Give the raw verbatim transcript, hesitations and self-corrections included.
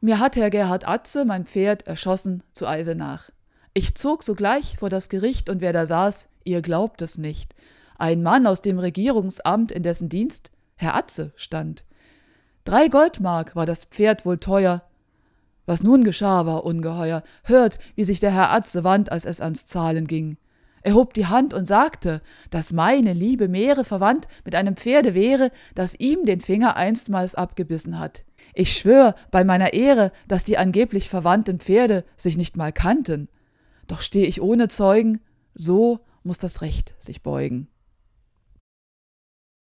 Mir hat Herr Gerhard Atze mein Pferd erschossen zu Eisenach. Ich zog sogleich vor das Gericht, und wer da saß, ihr glaubt es nicht. Ein Mann aus dem Regierungsamt, in dessen Dienst Herr Atze stand. Drei Goldmark war das Pferd wohl teuer. Was nun geschah, war ungeheuer. Hört, wie sich der Herr Atze wand, als es ans Zahlen ging. Er hob die Hand und sagte, dass meine liebe Mähre verwandt mit einem Pferde wäre, das ihm den Finger einstmals abgebissen hat. Ich schwör bei meiner Ehre, dass die angeblich verwandten Pferde sich nicht mal kannten. Doch steh ich ohne Zeugen, so muß das Recht sich beugen.